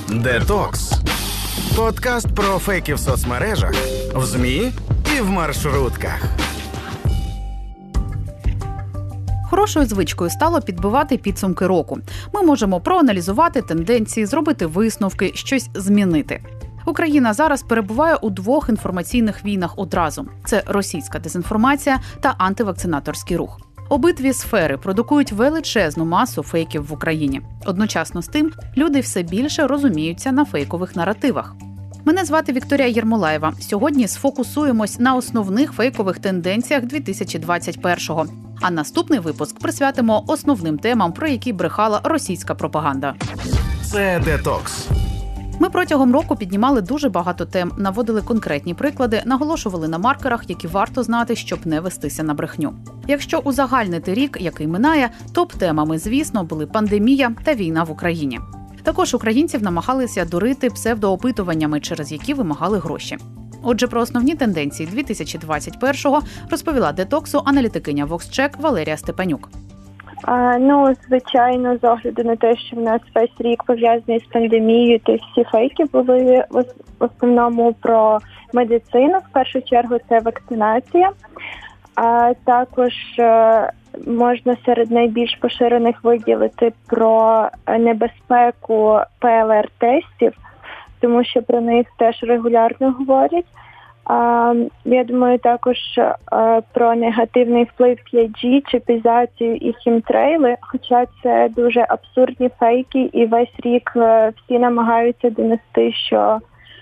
Детокс. Подкаст про фейки в соцмережах, в ЗМІ і в маршрутках. Хорошою звичкою стало підбивати підсумки року. Ми можемо проаналізувати тенденції, зробити висновки, щось змінити. Україна зараз перебуває у двох інформаційних війнах одразу. Це російська дезінформація та антивакцинаторський рух. Обидві сфери продукують величезну масу фейків в Україні. Одночасно з тим, люди все більше розуміються на фейкових наративах. Мене звати Вікторія Єрмолаєва. Сьогодні сфокусуємось на основних фейкових тенденціях 2021-го. А наступний випуск присвятимо основним темам, про які брехала російська пропаганда. Це Детокс. Ми протягом року піднімали дуже багато тем, наводили конкретні приклади, наголошували на маркерах, які варто знати, щоб не вестися на брехню. Якщо узагальнити рік, який минає, топ-темами, звісно, були пандемія та війна в Україні. Також українців намагалися дурити псевдоопитуваннями, через які вимагали гроші. Отже, про основні тенденції 2021-го розповіла детоксу аналітикиня VoxCheck Валерія Степанюк. Звичайно, з огляду на те, що в нас весь рік пов'язаний з пандемією, то всі фейки були в основному про медицину. В першу чергу це вакцинація. А також можна серед найбільш поширених виділити про небезпеку ПЛР-тестів, тому що про них теж регулярно говорять. Я думаю, також про негативний вплив 5G, чіпізацію і хімтрейли, хоча це дуже абсурдні фейки, і весь рік всі намагаються донести, що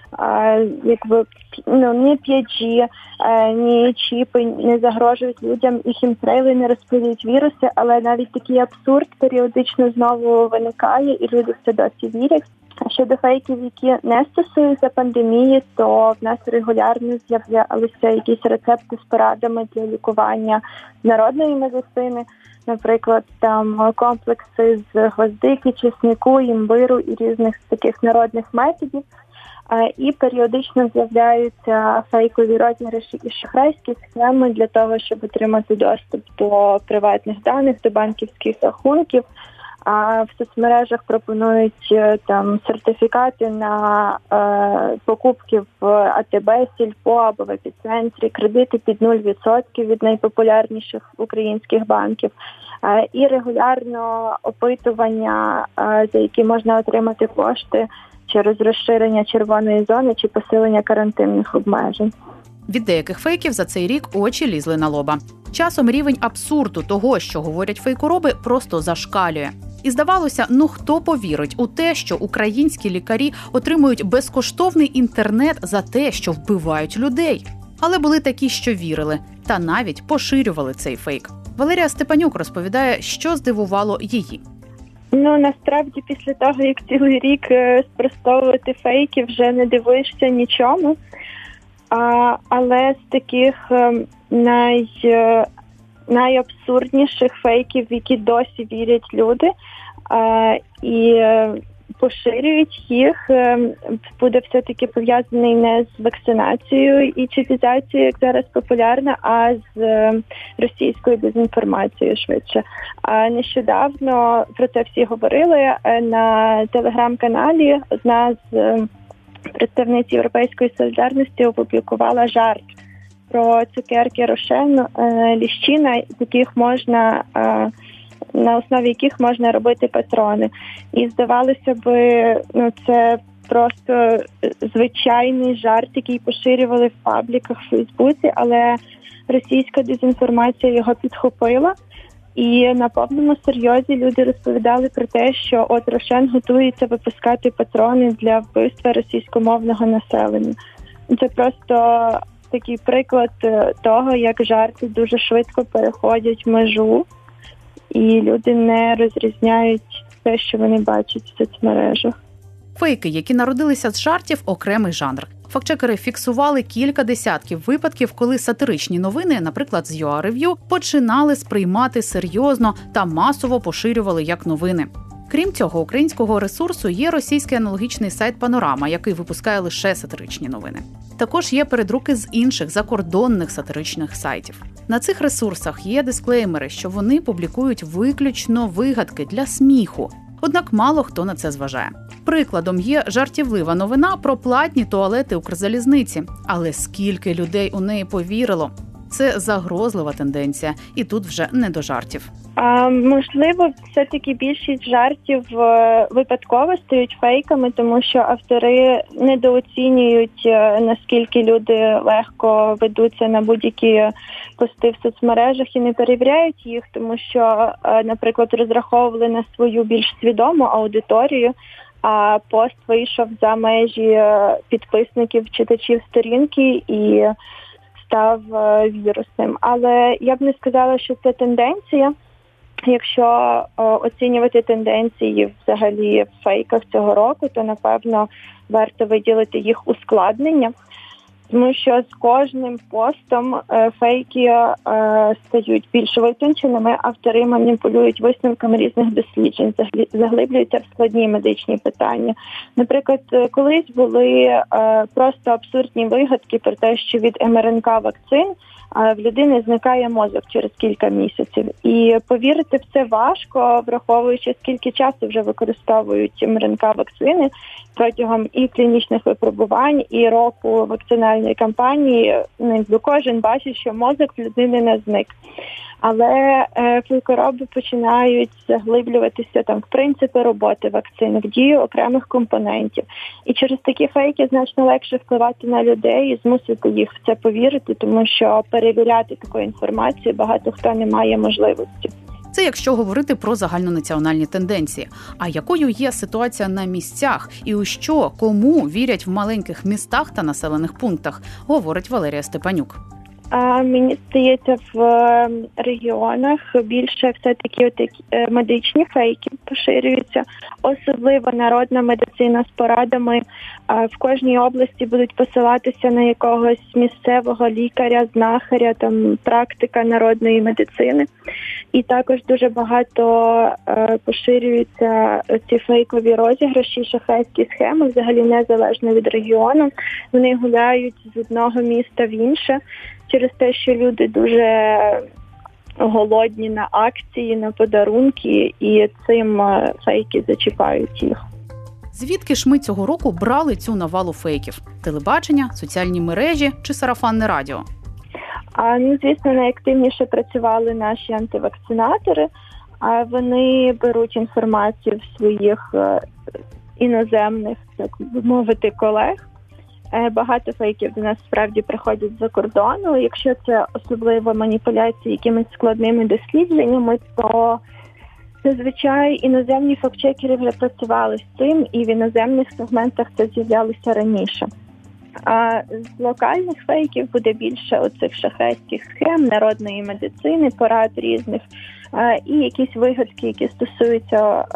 ні 5G, ні чіпи не загрожують людям, і хімтрейли не розпилюють віруси, але навіть такий абсурд періодично знову виникає, і люди все досі вірять. Щодо фейків, які не стосуються пандемії, то в нас регулярно з'являлися якісь рецепти з порадами для лікування народної медицини, наприклад, там комплекси з гвоздики, чеснику, імбиру і різних таких народних методів. І періодично з'являються фейкові розіграші і шахрайські схеми для того, щоб отримати доступ до приватних даних, до банківських рахунків. А в соцмережах пропонують там сертифікати на покупки в АТБ, Сільпо або в Епіцентрі, кредити під 0% від найпопулярніших українських банків. І регулярно опитування, за які можна отримати кошти через розширення червоної зони чи посилення карантинних обмежень. Від деяких фейків за цей рік очі лізли на лоба. Часом рівень абсурду того, що говорять фейкороби, просто зашкалює. І здавалося, хто повірить у те, що українські лікарі отримують безкоштовний інтернет за те, що вбивають людей. Але були такі, що вірили, та навіть поширювали цей фейк. Валерія Степанюк розповідає, що здивувало її. Насправді, після того, як цілий рік спростовувати фейки, вже не дивуєшся нічому. Але з таких найабсурдніших фейків, в які досі вірять люди і поширюють їх, буде все-таки пов'язаний не з вакцинацією і чіпізацією, як зараз популярна, а з російською дезінформацією швидше. Нещодавно про це всі говорили на телеграм-каналі. Одна з представниць Європейської солідарності опублікувала жарт про цукерки Рошен, ліщина, на основі яких можна робити патрони. І здавалося би, це просто звичайний жарт, який поширювали в пабліках в Фейсбуці, але російська дезінформація його підхопила. І на повному серйозі люди розповідали про те, що Рошен готується випускати патрони для вбивства російськомовного населення. Це просто такий приклад того, як жарти дуже швидко переходять межу, і люди не розрізняють те, що вони бачать в соцмережах. Фейки, які народилися з жартів – окремий жанр. Фактчекери фіксували кілька десятків випадків, коли сатиричні новини, наприклад, з UA Review, починали сприймати серйозно та масово поширювали як новини. Крім цього, українського ресурсу є російський аналогічний сайт «Панорама», який випускає лише сатиричні новини. Також є передруки з інших закордонних сатиричних сайтів. На цих ресурсах є дисклеймери, що вони публікують виключно вигадки для сміху. Однак мало хто на це зважає. Прикладом є жартівлива новина про платні туалети Укрзалізниці. Але скільки людей у неї повірило? Це загрозлива тенденція, і тут вже не до жартів. Можливо, все-таки більшість жартів випадково стають фейками, тому що автори недооцінюють, наскільки люди легко ведуться на будь-які пости в соцмережах і не перевіряють їх, тому що, наприклад, розраховували на свою більш свідому аудиторію, а пост вийшов за межі підписників, читачів сторінки і став вірусним. Але я б не сказала, що це тенденція. Якщо оцінювати тенденції взагалі в фейках цього року, то, напевно, варто виділити їх ускладнення. Тому що з кожним постом фейки стають більш витонченими, автори маніпулюють висновками різних досліджень, заглиблюються в складні медичні питання. Наприклад, колись були просто абсурдні вигадки про те, що від МРНК-вакцин в людини зникає мозок через кілька місяців. І повірити в це важко, враховуючи, скільки часу вже використовують МРНК-вакцини протягом і клінічних випробувань, і року вакцинальної кампанії. Кожен бачить, що мозок в людини не зник. Але фейкороби починають заглиблюватися в принципи роботи вакцин, в дію окремих компонентів. І через такі фейки значно легше впливати на людей і змусити їх в це повірити, тому що перевіряти таку інформацію багато хто не має можливості. Це якщо говорити про загальнонаціональні тенденції. А якою є ситуація на місцях і у що, кому вірять в маленьких містах та населених пунктах, говорить Валерія Степанюк. Мені здається, в регіонах більше все-таки медичні фейки поширюються. Особливо народна медицина з порадами. В кожній області будуть посилатися на якогось місцевого лікаря, знахаря, практика народної медицини. І також дуже багато поширюються ці фейкові розіграші, шахрайські схеми, взагалі незалежно від регіону. Вони гуляють з одного міста в інше через те, що люди дуже голодні на акції, на подарунки, і цим фейки зачіпають їх. Звідки ж ми цього року брали цю навалу фейків? Телебачення, соціальні мережі чи сарафанне радіо? Звісно, найактивніше працювали наші антивакцинатори. Вони беруть інформацію в своїх іноземних, так би мовити, колег. Багато фейків до нас справді приходять з-за кордону. Якщо це особливо маніпуляції якимись складними дослідженнями, то зазвичай іноземні фактчекери вже працювали з цим, і в іноземних сегментах це з'являлося раніше. А з локальних фейків буде більше оцих шахрайських схем, народної медицини, порад різних, і якісь вигадки, які стосуються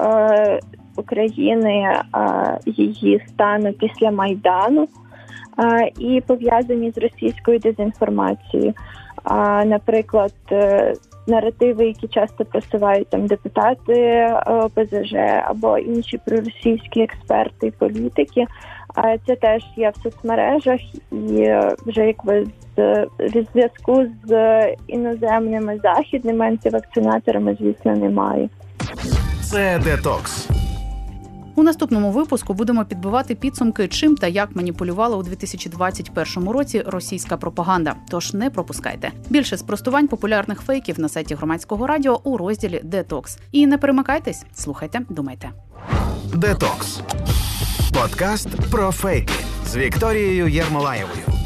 України, її стану після Майдану, і пов'язані з російською дезінформацією. Наприклад, наративи, які часто просувають депутати ОПЗЖ або інші проросійські експерти і політики. Це теж є в соцмережах, і вже в зв'язку з іноземними західними антивакцинаторами, звісно, немає. Це детокс. У наступному випуску будемо підбивати підсумки, чим та як маніпулювала у 2021 році російська пропаганда. Тож не пропускайте. Більше спростувань популярних фейків на сайті Громадського радіо у розділі «Детокс». І не перемикайтесь, слухайте, думайте. Детокс. Подкаст про фейки з Вікторією Єрмолаєвою.